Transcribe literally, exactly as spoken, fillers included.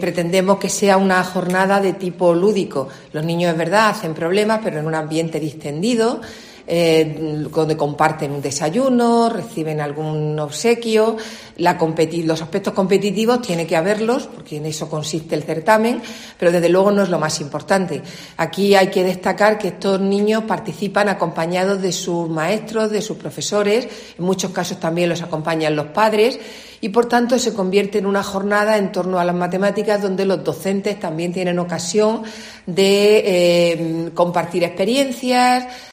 Pretendemos que sea una jornada de tipo lúdico. Los niños, es verdad, hacen problemas, pero en un ambiente distendido, eh, donde comparten un desayuno, reciben algún obsequio. La competi- los aspectos competitivos tiene que haberlos, porque en eso consiste el certamen, pero desde luego no es lo más importante. Aquí hay que destacar que estos niños participan acompañados de sus maestros, de sus profesores, en muchos casos también los acompañan los padres, y por tanto se convierte en una jornada en torno a las matemáticas donde los docentes también tienen ocasión de eh, compartir experiencias,